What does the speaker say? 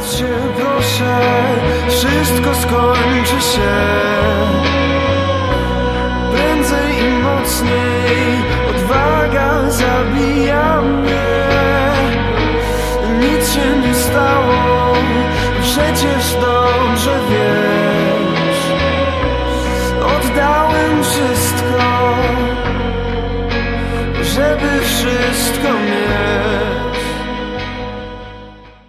cię, proszę, wszystko skończy się prędzej i mocniej. Odwaga zabija mnie. Nic się nie stało, przecież